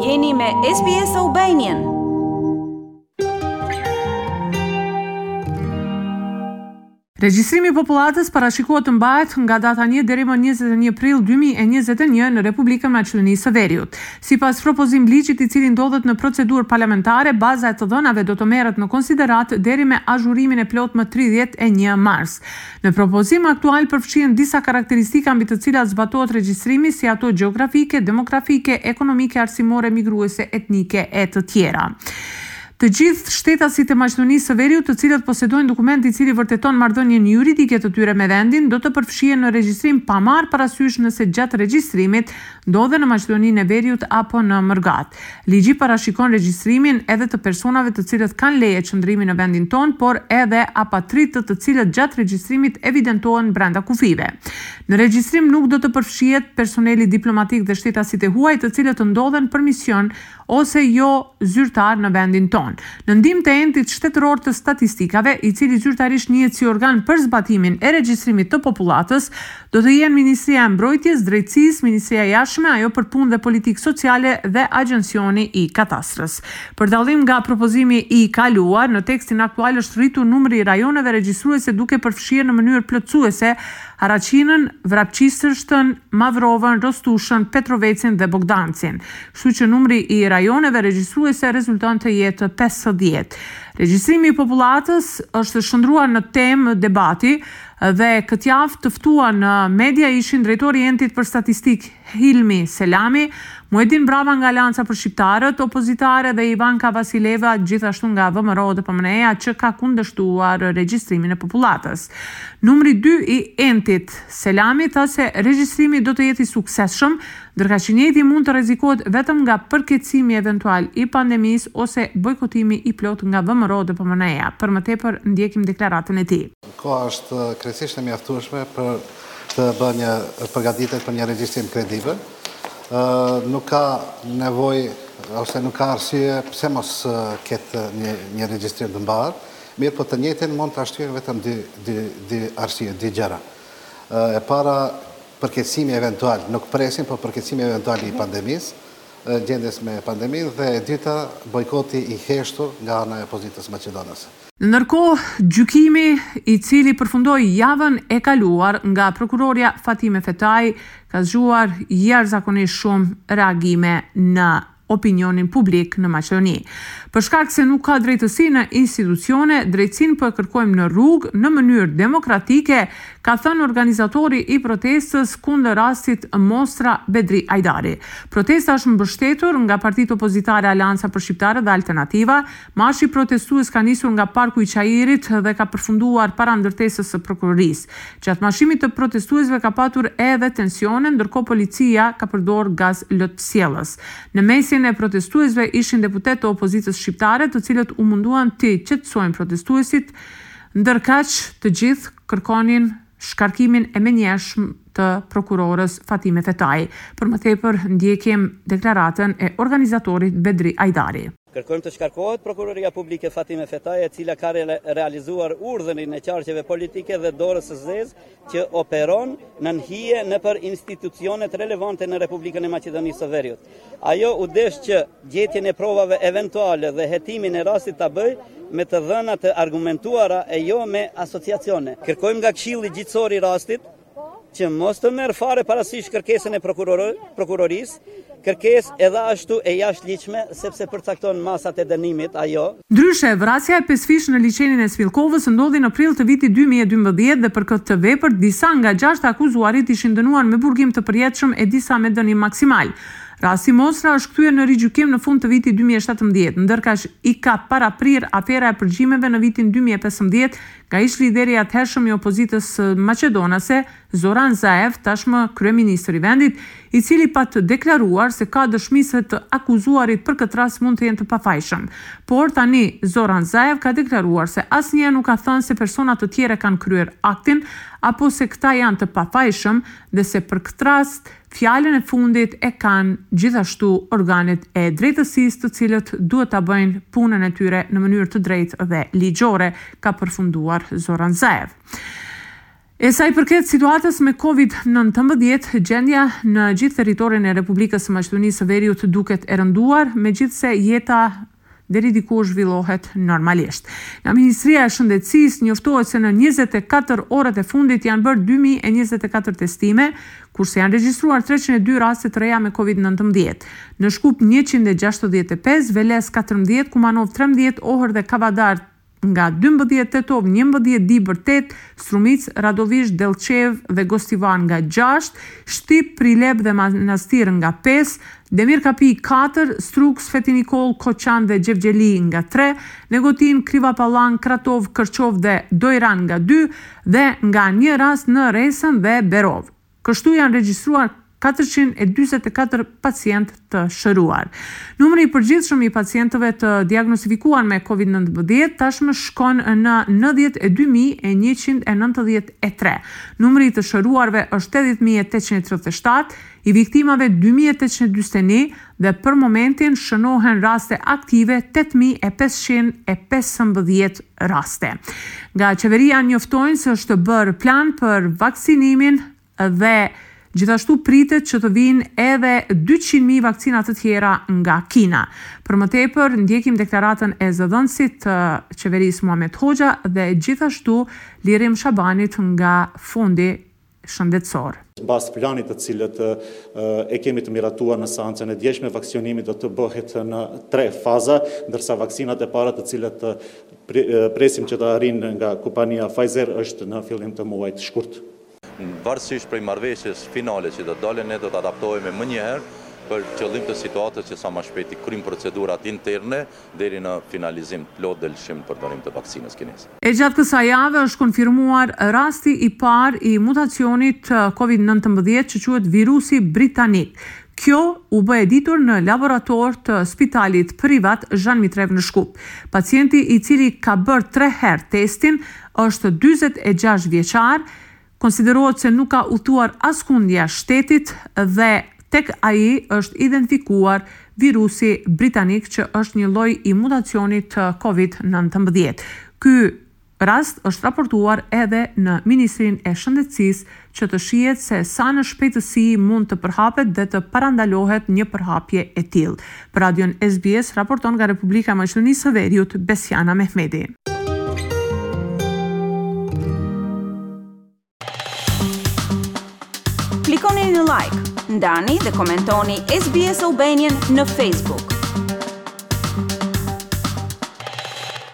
Jeni me SBS Albanian. Regjistrimi i popullatës parashikohet të mbahet nga data 1 deri më 21 prill 2021 në Republikën Maqedonisë së Veriut. Sipas propozim ligjit i cili ndodhet në procedurë parlamentare, baza e të dhënave do të merret në konsiderat deri me azhurimin e plot më 31 mars. Në propozim aktual përfshihen disa karakteristika mbi të cilat zbatohet regjistrimi, si ato gjeografike, demografike, ekonomike, arsimore, migruese, etnike e të tjera. Të gjithë shtetasit e Maqedonisë së Veriut, të cilët posedojnë dokument i cili vërteton marrëdhënien juridike të tyre me vendin, do të përfshihen në regjistrim pa marrë parasysh nëse gjatë regjistrimit ndodhen në Maqedoninë e Veriut apo në Mërgat. Ligji parashikon regjistrimin edhe të personave të cilët kanë leje qëndrimi në vendin tonë, por edhe apatritët të cilët gjatë regjistrimit evidentohen brenda kufive. Në regjistrim nuk do të përfshihet personeli diplomatik dhe shtetasit e huaj të cilët ndodhen për mision ose jo zyrtar në vendin tonë. Në ndihmë të entit shtetëror të statistikave, i cili zyrtarisht njihet si organ për zbatimin e regjistrimit të popullatës, do të jenë Ministria e Mbrojtjes, Drejtësisë, Ministria e Jashtme, ajo për punë dhe politikë sociale dhe Agjencioni i Katastrës. Për dallim nga propozimi i kaluar, në tekstin aktual është rritur numri i rajoneve regjistruese duke përfshirë në mënyrë plotësuese Haraçinën, Vrapçistërshën, Mavrovën, Rostushën, Petrovecin dhe Bogdancin. Kështu që numri i rajoneve regjistruese rezulton të jetë 50. Regjistrimi i popullatës është shndruar në temë debati dhe këtë javë të ftuar në media ishin drejtori i entit për statistik Hilmi Selami, Muedin Brava nga Alianca për Shqiptarët opozitare dhe Ivanka Vasileva gjithashtu nga VMRO dhe PMNE-ja që ka kundërshtuar regjistrimin e popullatës. Numri 2 i entit Selami tha se regjistrimi do të jetë i suksesshëm, ndërka që njëjti mund të rrezikohet vetëm nga përkeqësimi eventual i pandemisë ose bojkotimi i plot nga VMRO dhe PMNE-ja. Për më tepër ndjekim deklaratën e tij. Koha është krejtësisht e mjaftueshme për të bërë një përgatitur për një regjistrim kredibil. Nuk ka nevojë ose nuk ka arsye pse mos ketë një regjistrim të mbarë, mirë po të njëjtin mund të ashtyjnë vetëm dy arsye, dy gjëra. E para, përkeqësimi eventual, nuk presim, por përkeqësimi eventual i pandemisë, gjendjes me pandeminë, dhe e dyta, bojkoti i heshtur nga ana e opozitës maqedonase. Ndërkohë, gjykimi i cili përfundoi javën e kaluar nga prokurorja Fatime Fetaj ka zgjuar jashtëzakonisht shumë reagime në opinionin publik në Maqedoni. Për shkak se nuk ka drejtësi në institucione, drejtësinë po e kërkojmë në rrugë në mënyrë demokratike, ka thënë organizatori i protestës kundër rastit Mostra Bedri Ajdari. Protesta është mbështetur nga partitë opozitare Alianca për Shqiptarët dhe Alternativa. Marshi protestues ka nisur nga Parku i Çajirit dhe ka përfunduar para ndërtesës së prokurorisë. Gjatë marshimit të protestuesve ka patur edhe tensione, ndërkohë policia ka përdorur gaz lotësjellës. Në mesin e protestuesve ishin deputet të opozitës shqiptare, të cilët u munduan të qetësojnë protestuesit, ndërkaq të gjithë kërkonin shkarkimin e menjëshëm të prokurorës Fatime Fetaj. Për më tepër ndjekim deklaratën e organizatorit Bedri Ajdari. Kërkojmë të shkarkohet prokuroria publike Fatime Fetaj, e cila ka realizuar urdhërin e qarqeve politike dhe dorës së zezë që operon në nhije nëpër institucionet relevante në Republikën e Maqedonisë së Veriut. Ajo u desh që gjetjen e provave eventuale dhe hetimin e rastit ta bëj me të dhëna të argumentuara e jo me asociacione. Kërkojmë nga Këshilli Gjyqësor i rastit që mos të merr fare parasysh kërkesën e prokurorisë, kërkesë edhe ashtu e jashtëligjshme sepse përcakton masat e dënimit ajo. Ndryshe, vrasja e 5 fish në liçenin e Svilkovës ndodhi në prill të vitit 2012 dhe për këtë vepër disa nga 6 akuzuarit ishin dënuar me burgim të përjetshëm e disa me dënim maksimal. Rasti Mostra është kthyer në rigjykim në fund të vitit 2017, ndërkaq i ka paraprir afera e përgjimeve në vitin 2015 nga ish-lideri i atëhershëm i opozitës maqedonase, Zoran Zaev, tashmë kryeministër i vendit, i cili pa të deklaruar se ka dëshmi se të akuzuarit për këtë rast mund të jenë të pafajshëm. Por tani Zoran Zaev ka deklaruar se asnjëherë nuk ka thënë se persona të tjera kanë kryer aktin apo se këta janë të pafajshëm dhe se për këtë rast fjalën e fundit e kanë gjithashtu organet e drejtësisë, të cilët duhet ta bëjnë punën e tyre në mënyrë të drejtë dhe ligjore, ka përfunduar Zoran Zaev. E sa i përket situatës me COVID-19, gjendja në gjithë territorin e Republikës së Maqedonisë së Veriut duket e rënduar, megjithse jeta deri diku zhvillohet normalisht. Nga Ministria e Shëndetësisë njoftohet se në 24 orët e fundit janë bërë 2024 testime, kurse janë regjistruar 302 raste të reja me COVID-19. Në Shkup 165, Veles 14, Kumanov 13, Ohër dhe Kavadar nga 12, Tetov 11, Dibër 8, Strumic, Radovish, Delçev dhe Gostivan nga 6, Shtip, Prilep dhe Manastir nga 5, Demir Kapi 4, Struk, Sveti Nikol, Koçan dhe Gjevgjeli nga 3, Negotin, Kriva Pallan, Kratov, Kërçov dhe Dojran nga 2 dhe nga një rast në Resën dhe Berov. Kështu janë regjistruar 424 pacient të shëruar. Numri i përgjithshëm i pacientëve të diagnostifikuar me COVID-19 tashmë shkon në 92.193. Numri i të shëruarve është 80.837, i viktimave 2.841 dhe për momentin shënohen raste aktive 8.515 raste. Nga qeveria njoftojnë se është bërë plan për vaksinimin dhe gjithashtu pritet që të vinë edhe 200.000 vakcina të tjera nga Kina. Për më tepër, ndjekim deklaratën e zëdhënësit të qeverisë Muhamet Hoxha dhe gjithashtu Lirim Shabanit nga Fondi Shëndetësor. Mbas planit të cilët e kemi të miratuar në seancën e djeshme, vaksinimi do të bëhet në 3 faza, ndërsa vaksinat e para të cilët presim që të arrijnë nga kompania Pfizer është në fillim të muajit shkurt. Varësisht prej marrëveshjes finale që do dalë, ne do të adaptohemi më njëherë për qëllim të situatës që sa më shpejt i kryjmë procedurat interne deri në finalizim plot dhe lëshim përdorim të vaksinës kineze. E gjatë kësaj jave është konfirmuar rasti i parë i mutacionit COVID-19 që quhet virusi britanik. Kjo u bë e ditur në laborator të spitalit privat Zhan Mitrev në Shkup. Pacienti i cili ka bërë 3 herë testin është 46 vjeçar, konsiderohet se nuk ka udhëtuar askund jashtë shtetit dhe tek ai është identifikuar virusi britanik që është një lloj i mutacionit të COVID-19. Ky rast është raportuar edhe në Ministrinë e Shëndetësisë që të shihet se sa në shpejtësi mund të përhapet dhe të parandalohet një përhapje e tillë. Për Radion SBS raporton nga Republika e Maqedonisë së Veriut Besjana Mehmeti. Klikoni në like, ndani dhe komentoni SBS Albanian në Facebook.